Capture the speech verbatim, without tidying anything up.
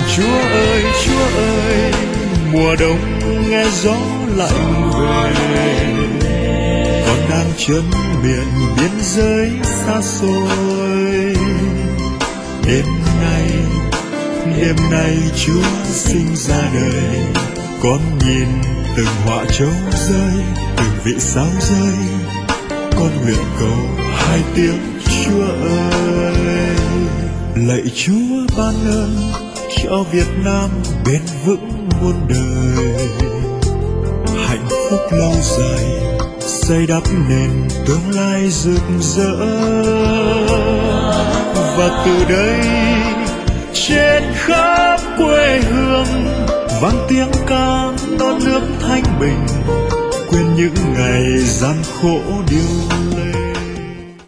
Chúa ơi, Chúa ơi, mùa đông nghe gió lạnh về, con đang chân miền biên giới xa xôi. Đêm nay, đêm nay Chúa sinh ra đời, con nhìn từng họa châu rơi, từng vị sao rơi, con nguyện cầu hai tiếng Chúa ơi. Lạy Chúa ban ơn cho Việt Nam bền vững muôn đời, hạnh phúc lâu dài xây đắp nền tương lai rực rỡ. Và từ đây trên khắp quê hương vang tiếng ca non nước thanh bình, quên những ngày gian khổ điêu lê.